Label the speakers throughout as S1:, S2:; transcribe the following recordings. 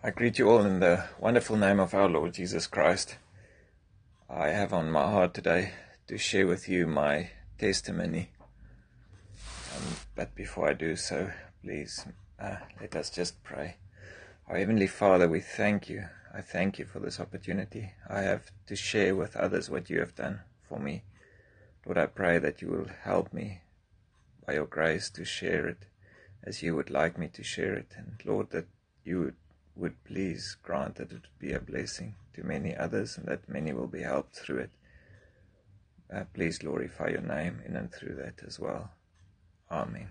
S1: I greet you all in the wonderful name of our Lord Jesus Christ. I have on my heart today to share with you my testimony. But before I do so, please let us just pray. Our Heavenly Father, we thank you. I thank you for this opportunity I have to share with others what you have done for me. Lord, I pray that you will help me by your grace to share it as you would like me to share it. And Lord, that you would please grant that it would be a blessing to many others and that many will be helped through it. Please glorify your name in and through that as well. Amen.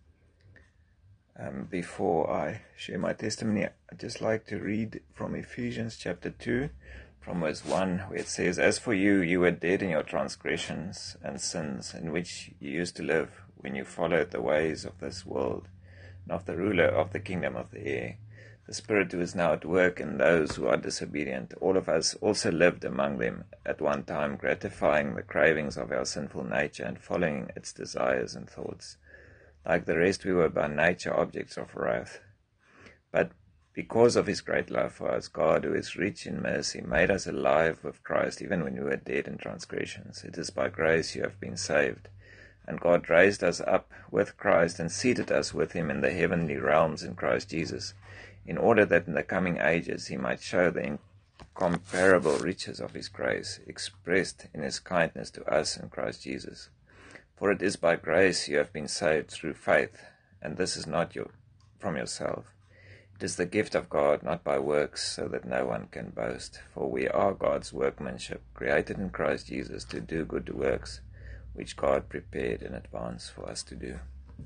S1: Before I share my testimony, I'd just like to read from Ephesians chapter 2, from verse 1, where it says, "As for you, you were dead in your transgressions and sins, in which you used to live when you followed the ways of this world, and of the ruler of the kingdom of the air, the Spirit who is now at work in those who are disobedient. All of us also lived among them at one time, gratifying the cravings of our sinful nature and following its desires and thoughts. Like the rest, we were by nature objects of wrath. But because of his great love for us, God, who is rich in mercy, made us alive with Christ, even when we were dead in transgressions. It is by grace you have been saved. And God raised us up with Christ and seated us with him in the heavenly realms in Christ Jesus, in order that in the coming ages he might show the incomparable riches of his grace, expressed in his kindness to us in Christ Jesus. For it is by grace you have been saved through faith, and this is not from yourself. It is the gift of God, not by works, so that no one can boast. For we are God's workmanship, created in Christ Jesus to do good works, which God prepared in advance for us to do."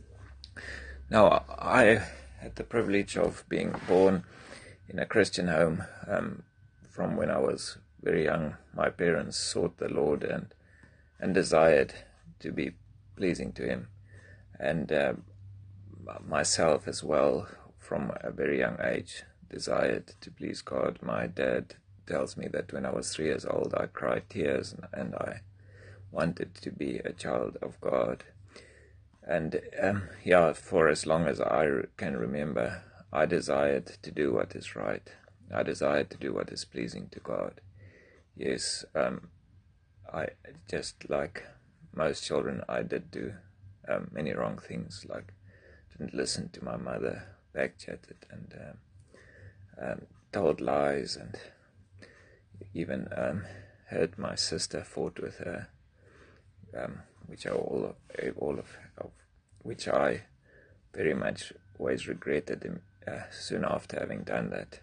S1: Now, I had the privilege of being born in a Christian home. From when I was very young, my parents sought the Lord and desired to be pleasing to him. And myself as well, from a very young age, desired to please God. My dad tells me that when I was 3 years old, I cried tears and I wanted to be a child of God. And for as long as I can remember, I desired to do what is right. I desired to do what is pleasing to God. Yes, I just like most children, I did do many wrong things, like didn't listen to my mother, backchatted and told lies, and even hurt my sister, fought with her, which are all of which I very much always regretted soon after having done that.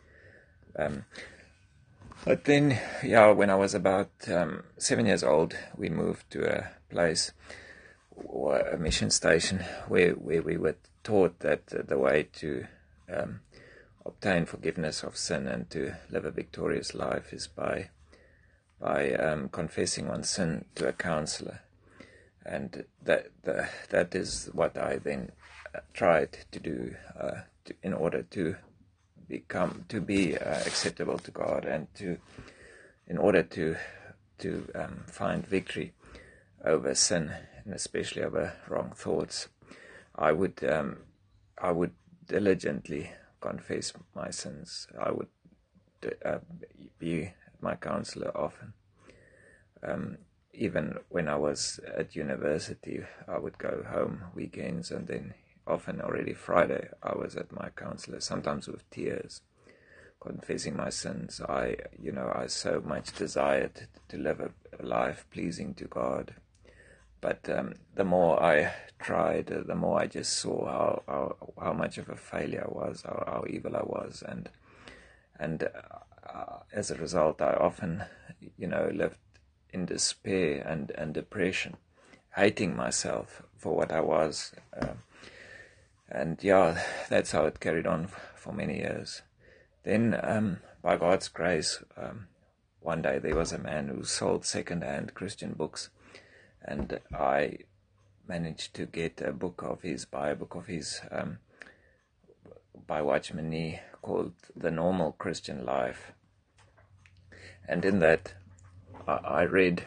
S1: But then, when I was about 7 years old, we moved to a place, or a mission station, where we were taught that the way to obtain forgiveness of sin and to live a victorious life is by confessing one's sin to a counselor. And that is what I then tried to do in order to be acceptable to God, and in order to find victory over sin, and especially over wrong thoughts. I would diligently confess my sins. I would be my counselor often. Even when I was at university, I would go home weekends, and then often already Friday I was at my counselor, sometimes with tears, confessing my sins. I so much desired to live a life pleasing to God. But the more I tried, the more I just saw how much of a failure I was, how evil I was, and as a result, I often, lived in despair and depression, hating myself for what I was. That's how it carried on for many years. Then, by God's grace, one day there was a man who sold second-hand Christian books, and I managed to get a book of his by Watchman Nee, called The Normal Christian Life. And in that, I read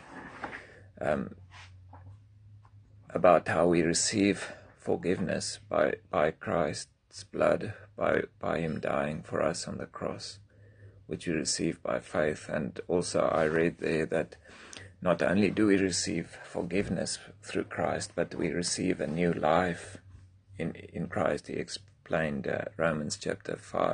S1: about how we receive forgiveness by Christ Christ's blood, by him dying for us on the cross, which we receive by faith. And also I read there that not only do we receive forgiveness through Christ, but we receive a new life in Christ. He explained Romans chapter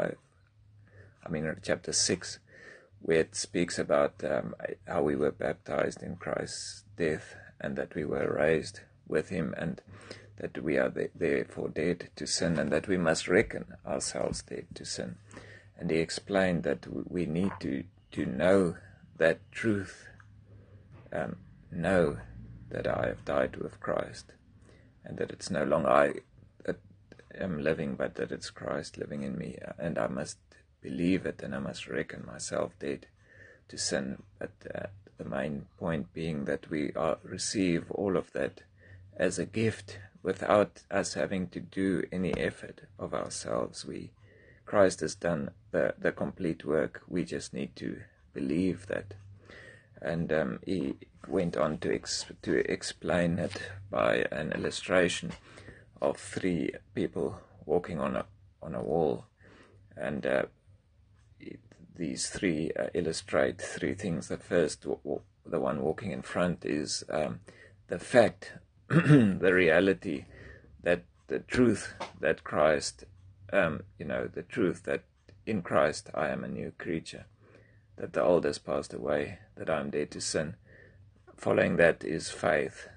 S1: 6, where it speaks about how we were baptized in Christ's death, and that we were raised with him, and that we are therefore dead to sin, and that we must reckon ourselves dead to sin. And he explained that we need to know that truth, know that I have died with Christ, and that it's no longer I that am living, but that it's Christ living in me, and I must believe it, and I must reckon myself dead to sin. But the main point being that we receive all of that as a gift without us having to do any effort of ourselves. Christ has done the complete work. We just need to believe that. And he went on to explain it by an illustration of 3 people walking on a wall, and these 3 illustrate 3 things. The first, the one walking in front, is the fact, the reality, that the truth that Christ, the truth that in Christ I am a new creature, that the old has passed away, that I am dead to sin. Following that is faith.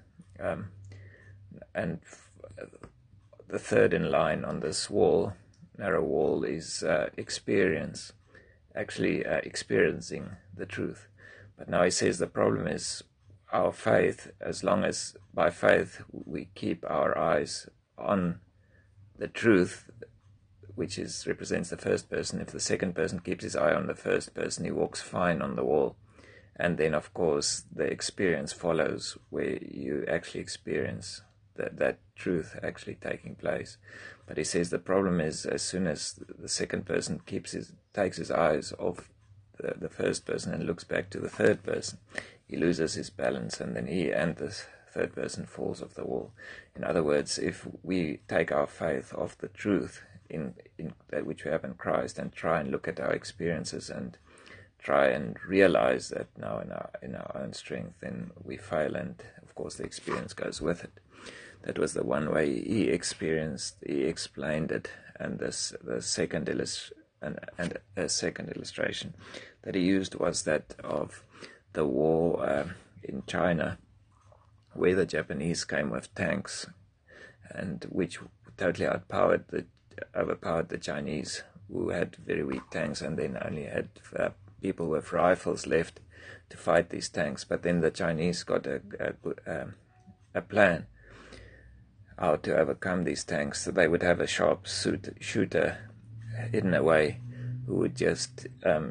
S1: And the third in line on this wall, narrow wall, is experience, actually experiencing the truth. But now he says the problem is our faith. As long as by faith we keep our eyes on the truth, which represents the first person. If the second person keeps his eye on the first person, he walks fine on the wall. And then, of course, the experience follows, where you actually experience that truth actually taking place. But he says the problem is, as soon as the second person takes his eyes off the first person and looks back to the third person, he loses his balance, and then he and the third person falls off the wall. In other words, if we take our faith off the truth in that which we have in Christ, and try and look at our experiences and try and realize that now in our own strength, then we fail, and of course the experience goes with it. That was the one way he explained it. And the second illustration that he used was that of the war in China, where the Japanese came with tanks, and which totally overpowered the Chinese, who had very weak tanks, and then only had people with rifles left to fight these tanks. But then the Chinese got a plan how to overcome these tanks. So they would have a sharp shooter hidden away, who would just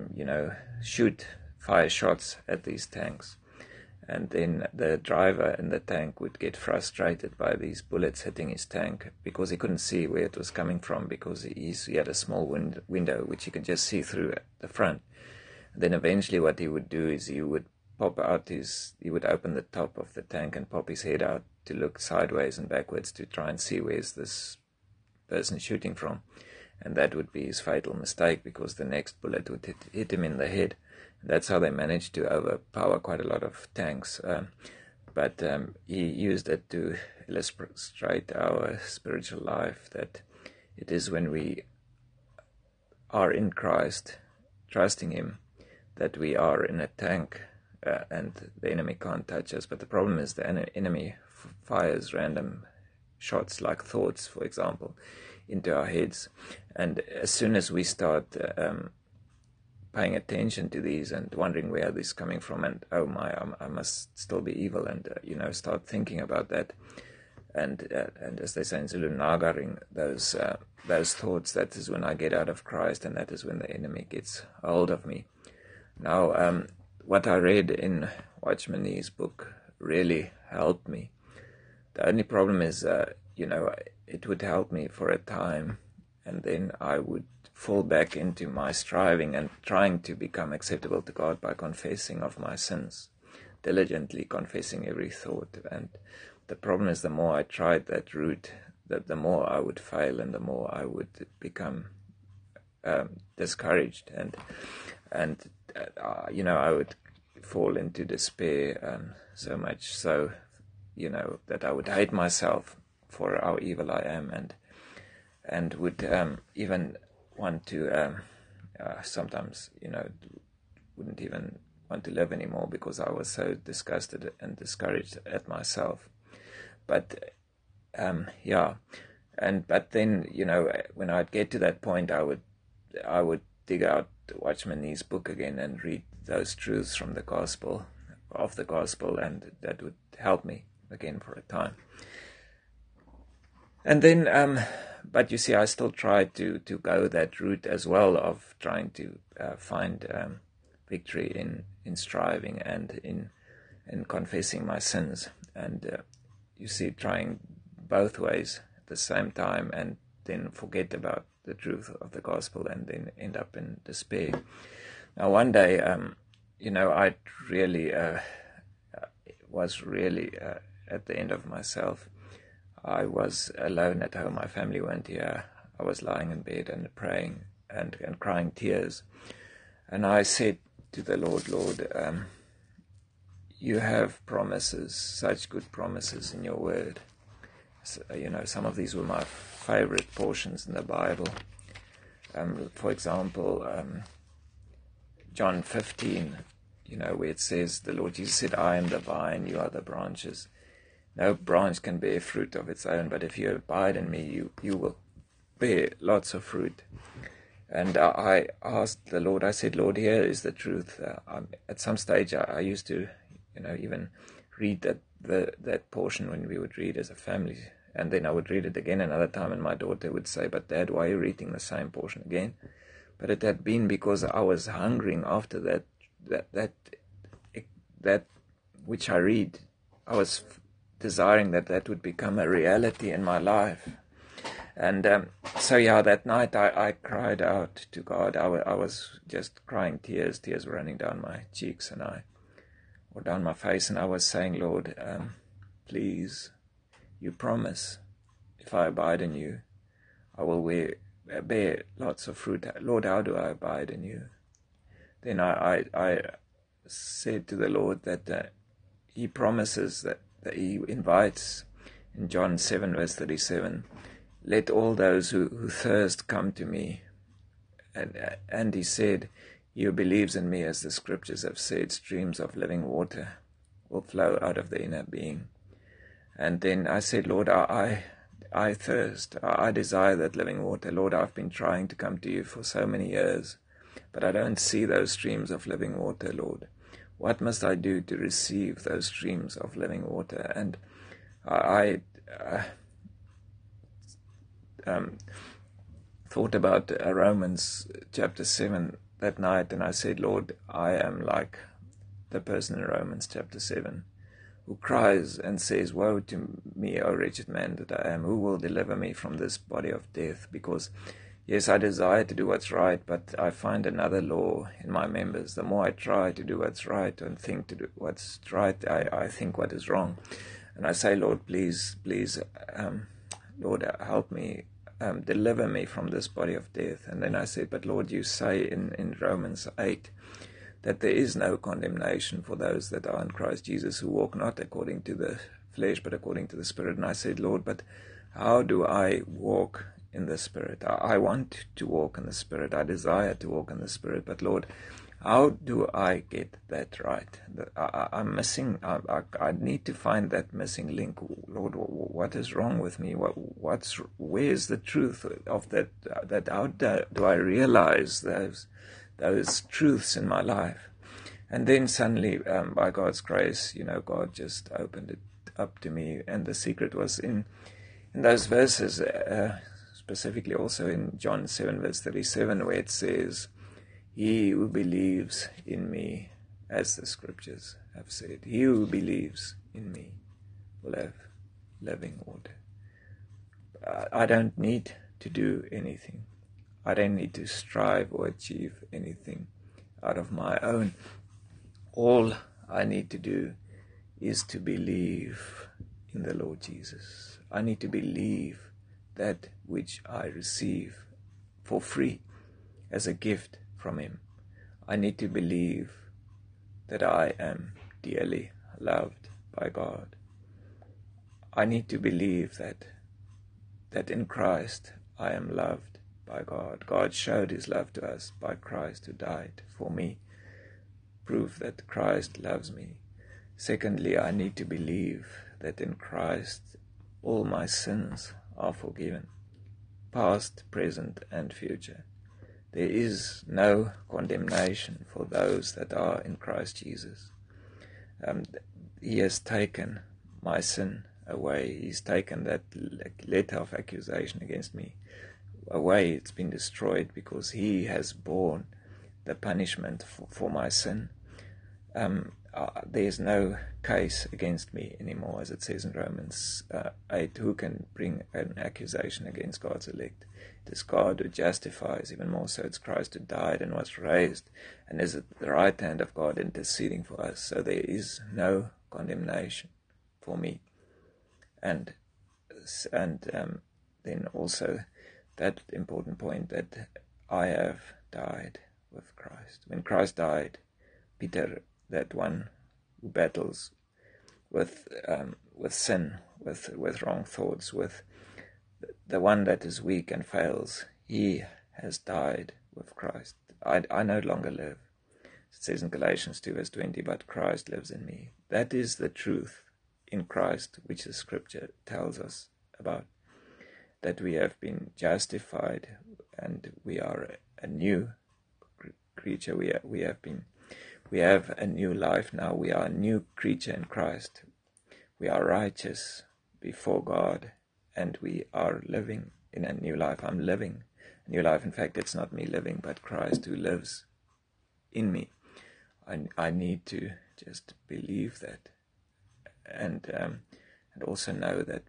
S1: fire shots at these tanks. And then the driver in the tank would get frustrated by these bullets hitting his tank, because he couldn't see where it was coming from, because he had a small window which he could just see through at the front. And then eventually what he would do is he would open the top of the tank and pop his head out to look sideways and backwards to try and see where's this person shooting from. And that would be his fatal mistake, because the next bullet would hit him in the head. That's how they managed to overpower quite a lot of tanks. But he used it to illustrate our spiritual life, that it is when we are in Christ, trusting him, that we are in a tank, and the enemy can't touch us. But the problem is the enemy fires random shots, like thoughts, for example, into our heads. And as soon as we start paying attention to these and wondering where this is coming from, and I must still be evil, and start thinking about that, and as they say in Zulu, nagaring those thoughts, that is when I get out of Christ, and that is when the enemy gets a hold of me. Now, what I read in Watchman Nee's book really helped me. The only problem is, it would help me for a time, and then I would fall back into my striving and trying to become acceptable to God by confessing of my sins, diligently confessing every thought. And the problem is, the more I tried that route, the more I would fail and the more I would become discouraged, and I would fall into despair so much so, that I would hate myself for how evil I am, and would even want to sometimes, wouldn't even want to live anymore because I was so disgusted and discouraged at myself. But but then, when I'd get to that point, I would dig out Watchman Nee's book again and read those truths from the gospel, and that would help me again for a time. And then, but you see, I still tried to go that route as well of trying to find victory in striving and in confessing my sins, and you see, trying both ways at the same time, and then forget about the truth of the gospel and then end up in despair. Now, one day, I really was really at the end of myself. I was alone at home. My family weren't here. I was lying in bed and praying and crying tears. And I said to the Lord, you have promises, such good promises in your word. So, some of these were my favorite portions in the Bible. For example, John 15, where it says, the Lord Jesus said, I am the vine, you are the branches. No branch can bear fruit of its own, but if you abide in me, you will bear lots of fruit. And I asked the Lord, I said, Lord, here is the truth. At some stage, I used to, even read that portion when we would read as a family. And then I would read it again another time, and my daughter would say, but Dad, why are you reading the same portion again? But it had been because I was hungering after that which I read. I was desiring that would become a reality in my life. And that night I cried out to God. I was just crying tears were running down my cheeks or down my face, and I was saying, Lord, please, you promise, if I abide in you, I will bear lots of fruit. Lord, how do I abide in you? Then I said to the Lord that he promises that he invites in John 7 verse 37, let all those who thirst come to me. And he said, he who believes in me, as the scriptures have said, streams of living water will flow out of the inner being. And then I said, Lord, I thirst. I desire that living water. Lord, I've been trying to come to you for so many years, but I don't see those streams of living water, Lord. What must I do to receive those streams of living water? And I thought about Romans chapter 7 that night, and I said, Lord, I am like the person in Romans chapter 7 who cries and says, woe to me, O wretched man that I am, who will deliver me from this body of death? Because, yes, I desire to do what's right, but I find another law in my members. The more I try to do what's right and think to do what's right, I think what is wrong. And I say, Lord, please, Lord, help me, deliver me from this body of death. And then I said, but Lord, you say in Romans 8 that there is no condemnation for those that are in Christ Jesus, who walk not according to the flesh, but according to the Spirit. And I said, Lord, but how do I walk in the Spirit? I want to walk in the Spirit. I desire to walk in the Spirit. But Lord, how do I get that right? I'm missing. I need to find that missing link. Lord, what is wrong with me? Where's the truth of that? How do I realize those truths in my life? And then suddenly, by God's grace, God just opened it up to me, and the secret was in those verses, specifically also in John 7 verse 37, where it says, he who believes in me, as the scriptures have said, he who believes in me will have living water. I don't need to do anything. I don't need to strive or achieve anything out of my own. All I need to do is to believe in the Lord Jesus. I need to believe that which I receive for free as a gift from Him. I need to believe that I am dearly loved by God. I need to believe that in Christ I am loved by God. God showed His love to us by Christ who died for me. Proof that Christ loves me. Secondly, I need to believe that in Christ all my sins are forgiven, past, present, and future. There is no condemnation for those that are in Christ Jesus. He has taken my sin away. He's taken that letter of accusation against me away. It's been destroyed because He has borne the punishment for my sin. There's no case against me anymore, as it says in Romans 8. Who can bring an accusation against God's elect? It is God who justifies, even more so. It's Christ who died and was raised and is at the right hand of God interceding for us. So there is no condemnation for me. And then also that important point that I have died with Christ. When Christ died, Peter, that one who battles with sin, with wrong thoughts, with the one that is weak and fails, he has died with Christ. I no longer live. It says in Galatians 2 verse 20, but Christ lives in me. That is the truth in Christ, which the Scripture tells us about, that we have been justified and we are a new creature. We have a new life now. We are a new creature in Christ. We are righteous before God, and we are living in a new life. I'm living a new life. In fact, it's not me living, but Christ who lives in me. I need to just believe that, and also know that,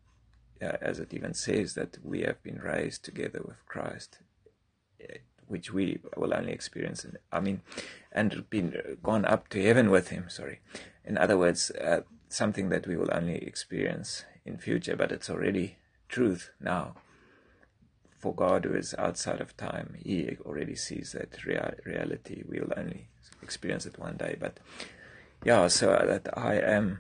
S1: as it even says, that we have been raised together with Christ, which we will only experience, and gone up to heaven with Him. In other words, something that we will only experience in future, but it's already truth now. For God, who is outside of time, He already sees that reality. We will only experience it one day. But so that I am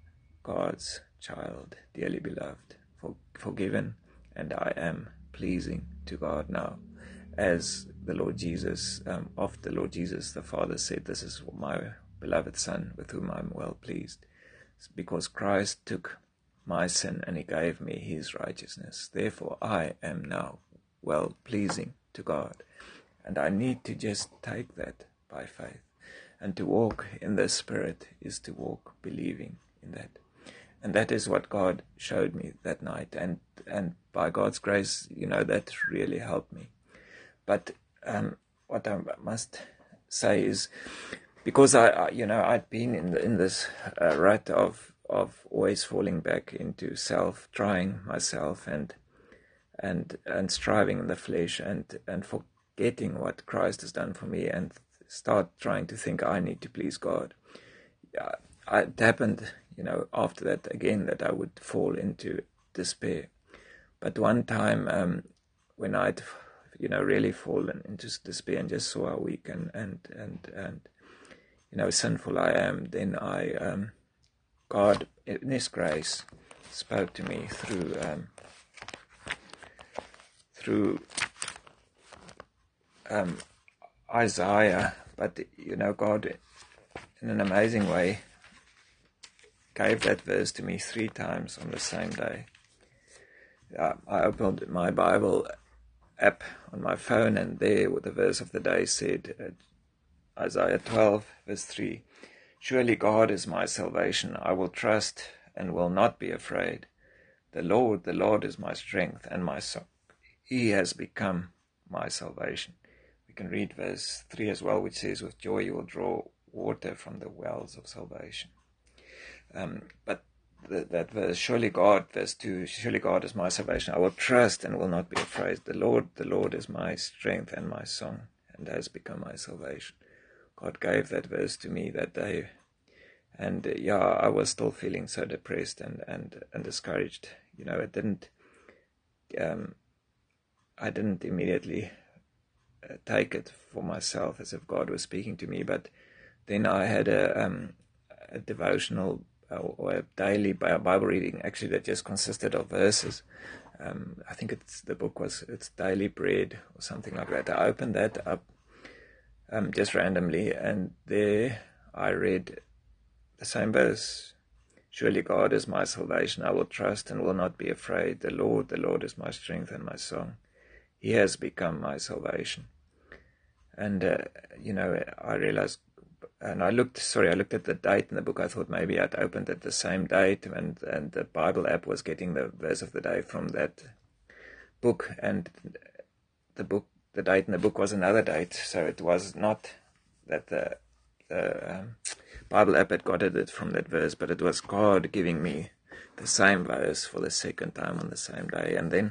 S1: God's child, dearly beloved, forgiven, and I am pleasing to God now. As the Lord Jesus, of the Lord Jesus, the Father said, this is my beloved Son, with whom I am well pleased. It's because Christ took my sin and He gave me His righteousness. Therefore, I am now well pleasing to God. And I need to just take that by faith. And to walk in the Spirit is to walk believing in that. And that is what God showed me that night. And by God's grace, that really helped me. But what I must say is, because I'd been in this rut of always falling back into self, trying myself and striving in the flesh and forgetting what Christ has done for me, and start trying to think I need to please God. It happened, after that again, that I would fall into despair. But one time when I'd really fallen into despair and just saw how weak and sinful I am, then God in His grace spoke to me through Isaiah. But God, in an amazing way, gave that verse to me 3 times on the same day. I opened my Bible app on my phone, and there the verse of the day said, Isaiah 12 verse 3, surely God is my salvation. I will trust and will not be afraid. The Lord is my strength and my song. He has become my salvation. We can read verse 3 as well, which says, with joy you will draw water from the wells of salvation. But that verse, verse 2, surely God is my salvation. I will trust and will not be afraid. The Lord is my strength and my song, and has become my salvation. God gave that verse to me that day, and I was still feeling so depressed and discouraged. It didn't I didn't immediately take it for myself as if God was speaking to me, but then I had a devotional or a daily Bible reading, actually, that just consisted of verses. I think it's Daily Bread or something like that. I opened that up just randomly, and there I read the same verse. Surely God is my salvation. I will trust and will not be afraid. The Lord is my strength and my song. He has become my salvation. And, I realized, and I looked at the date in the book. I thought maybe I'd opened at the same date, and the Bible app was getting the verse of the day from that book, and the date in the book was another date. So it was not that the Bible app had got it from that verse, but it was God giving me the same verse for the second time on the same day. And then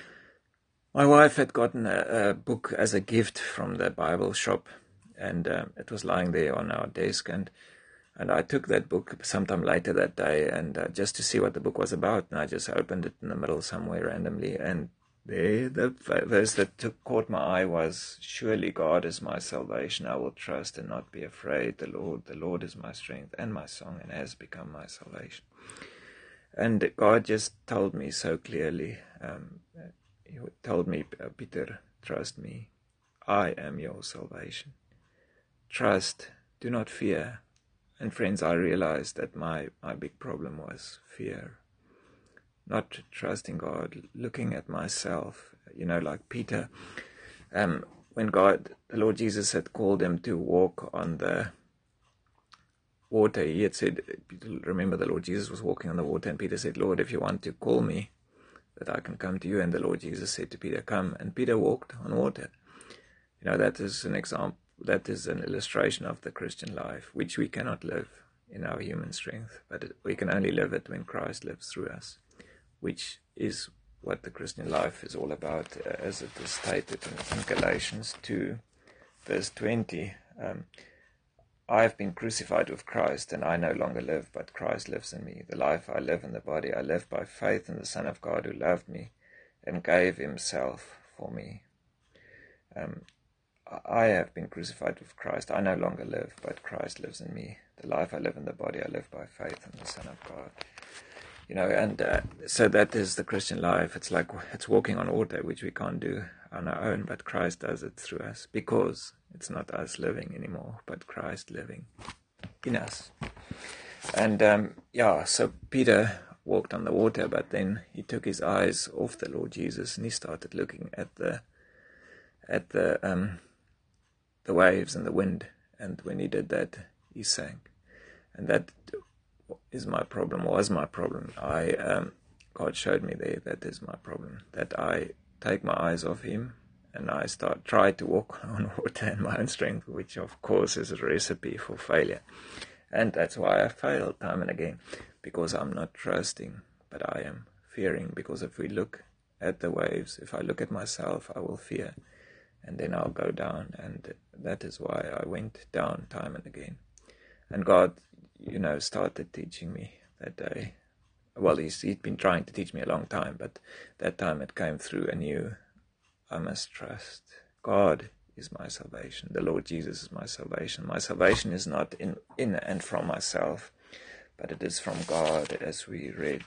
S1: my wife had gotten a book as a gift from the Bible shop, and it was lying there on our desk, and I took that book sometime later that day, and just to see what the book was about, and I just opened it in the middle somewhere randomly, and there the verse that caught my eye was, surely God is my salvation, I will trust and not be afraid. The Lord is my strength and my song, and has become my salvation. And God just told me so clearly, He told me, Peter, trust me, I am your salvation. Trust, do not fear. And friends, I realized that my big problem was fear. Not trusting God, looking at myself, like Peter. When the Lord Jesus had called him to walk on the water, he had said, remember, the Lord Jesus was walking on the water, and Peter said, Lord, if you want to call me, that I can come to you. And the Lord Jesus said to Peter, come. And Peter walked on water. That is an example. That is an illustration of the Christian life, which we cannot live in our human strength, but we can only live it when Christ lives through us, which is what the Christian life is all about, as it is stated in Galatians 2, verse 20. I have been crucified with Christ, and I no longer live, but Christ lives in me. The life I live in the body, I live by faith in the Son of God who loved me and gave himself for me. I have been crucified with Christ. I no longer live, but Christ lives in me. The life I live in the body, I live by faith in the Son of God. So that is the Christian life. It's like it's walking on water, which we can't do on our own, but Christ does it through us, because it's not us living anymore, but Christ living in us. And so Peter walked on the water, but then he took his eyes off the Lord Jesus, and he started looking at the waves and the wind, and when he did that, he sank. And that was my problem. God showed me there that is my problem, that I take my eyes off him and I try to walk on water in my own strength, which of course is a recipe for failure. And that's why I fail time and again, because I'm not trusting, but I am fearing. Because if we look at the waves, if I look at myself, I will fear, and then I'll go down. And that is why I went down time and again. And God, started teaching me that day. Well, he'd been trying to teach me a long time, but that time it came through anew. I must trust. God is my salvation. The Lord Jesus is my salvation. My salvation is not in and from myself, but it is from God, as we read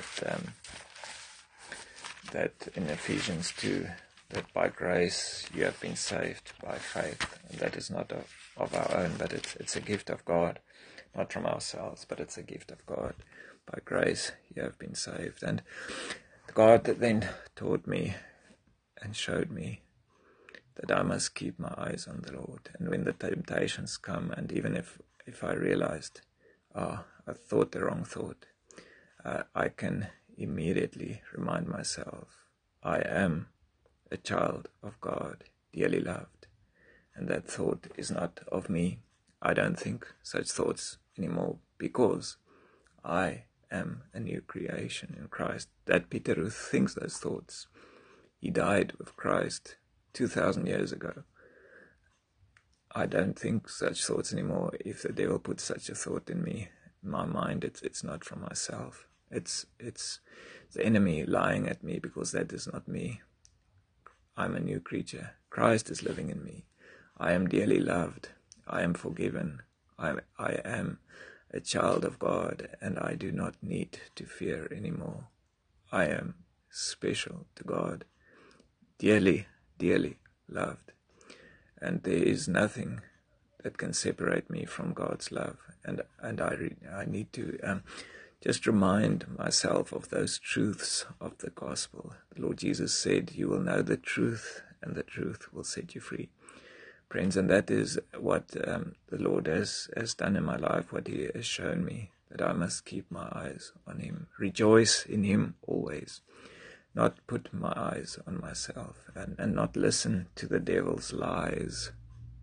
S1: that in Ephesians 2, that by grace you have been saved by faith. And that is not of our own, but it's a gift of God, not from ourselves, but it's a gift of God. By grace you have been saved. And God then taught me and showed me that I must keep my eyes on the Lord. And when the temptations come, and even if I realized, I thought the wrong thought, I can immediately remind myself, I am a child of God, dearly loved. And that thought is not of me. I don't think such thoughts anymore, because I am a new creation in Christ. That Peter who thinks those thoughts, he died with Christ 2,000 years ago. I don't think such thoughts anymore. If the devil puts such a thought in me, in my mind, it's not from myself. It's the enemy lying at me, because that is not me. I'm a new creature. Christ is living in me. I am dearly loved. I am forgiven. I am a child of God, and I do not need to fear anymore. I am special to God, dearly, dearly loved. And there is nothing that can separate me from God's love. And I need to just remind myself of those truths of the gospel. The Lord Jesus said, "You will know the truth, and the truth will set you free." Friends, and that is what the Lord has done in my life, what He has shown me, that I must keep my eyes on Him, rejoice in Him always, not put my eyes on myself, and not listen to the devil's lies.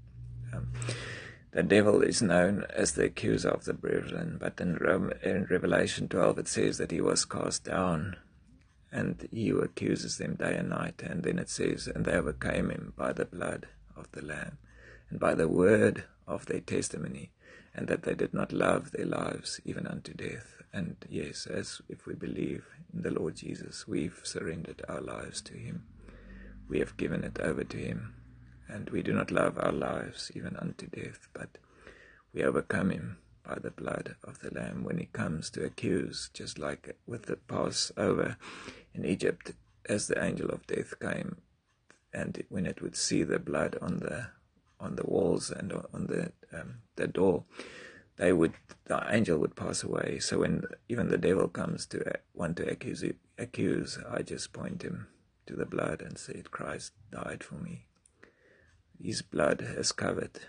S1: The devil is known as the accuser of the brethren, but in Revelation 12 it says that he was cast down, and he who accuses them day and night. And then it says, "And they overcame him by the blood of the Lamb, and by the word of their testimony, and that they did not love their lives even unto death." And yes, as if we believe in the Lord Jesus, we've surrendered our lives to Him. We have given it over to Him, and we do not love our lives even unto death, but we overcome Him by the blood of the Lamb when He comes to accuse, just like with the Passover in Egypt, as the angel of death came, and when it would see the blood on the walls and on the door, the angel would pass away. So when even the devil comes to want to accuse, I just point him to the blood and say, "Christ died for me. His blood has covered,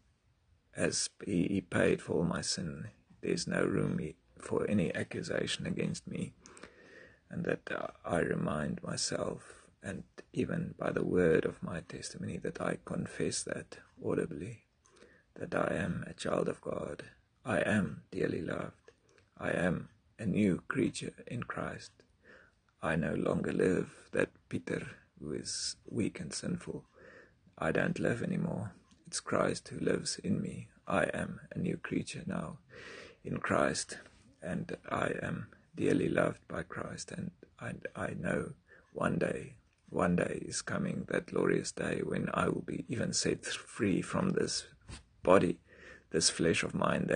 S1: as He paid for all my sin. There's no room for any accusation against me." And that I remind myself, and even by the word of my testimony, that I confess that audibly, that I am a child of God. I am dearly loved. I am a new creature in Christ. I no longer live that Peter who is weak and sinful. I don't live anymore. It's Christ who lives in me. I am a new creature now in Christ, and I am dearly loved by Christ. And I know one day is coming, that glorious day when I will be even set free from this body, this flesh of mine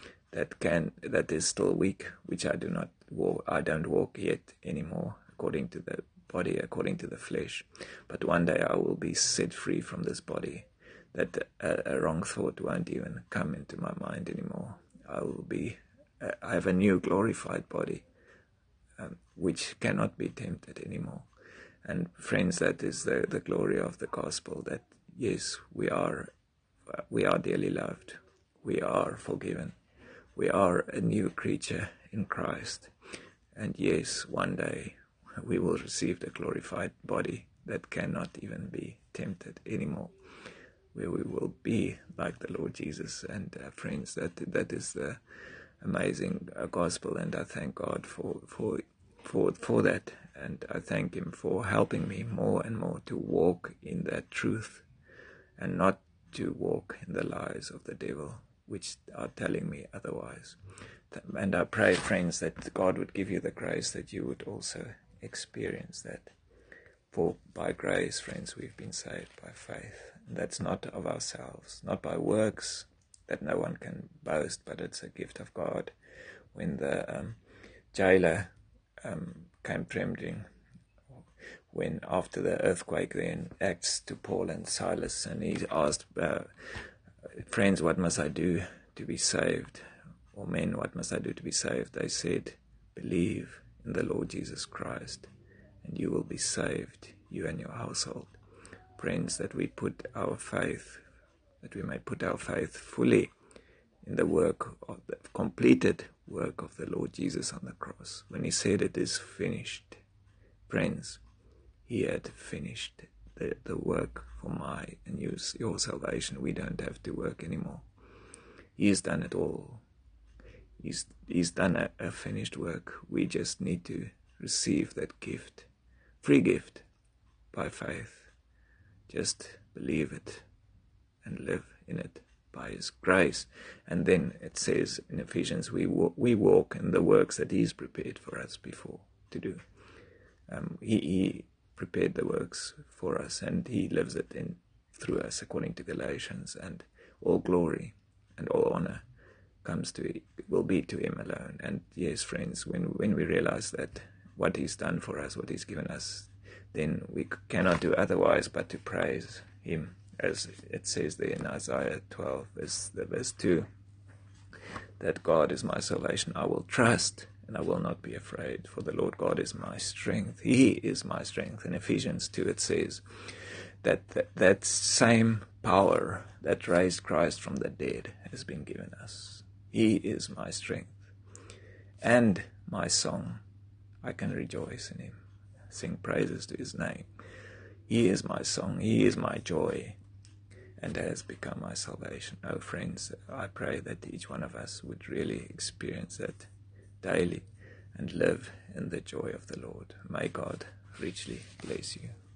S1: that is still weak, which I don't walk yet anymore according to the body, according to the flesh. But one day I will be set free from this body, that a wrong thought won't even come into my mind anymore. I have a new glorified body, which cannot be tempted anymore. And friends, that is the glory of the gospel, that yes, we are dearly loved. We are forgiven. We are a new creature in Christ. And yes, one day we will receive the glorified body that cannot even be tempted anymore, where we will be like the Lord Jesus. And friends, that is the amazing gospel, and I thank God for that, and I thank Him for helping me more and more to walk in that truth, and not to walk in the lies of the devil, which are telling me otherwise. And I pray, friends, that God would give you the grace that you would also experience that. For by grace, friends, we've been saved by faith. And that's not of ourselves, not by works, that no one can boast, but it's a gift of God. When the jailer came trembling, when after the earthquake, then Acts to Paul and Silas, and he asked, "Friends, what must I do to be saved?" Or men, what must I do to be saved? They said, "Believe in the Lord Jesus Christ, and you will be saved, you and your household." Friends, that we may put our faith fully in the completed work of the Lord Jesus on the cross. When He said it is finished, friends, He had finished the work for my and your salvation. We don't have to work anymore. He has done it all. He's done a finished work. We just need to receive that gift, free gift, by faith. Just believe it and live in it by his grace. And then it says in Ephesians, we walk in the works that he's prepared for us before to do. He prepared the works for us, and he lives it in through us, according to Galatians. And all glory and all honor will be to him alone. And yes, friends, when we realize that what he's done for us, what he's given us, then we cannot do otherwise but to praise him, as it says there in Isaiah 12, verse 2, that God is my salvation. I will trust and I will not be afraid, for the Lord God is my strength. He is my strength. In Ephesians 2 it says that same power that raised Christ from the dead has been given us. He is my strength and my song. I can rejoice in him, sing praises to his name. He is my song, he is my joy, and has become my salvation. Oh friends, I pray that each one of us would really experience that daily and live in the joy of the Lord. May God richly bless you.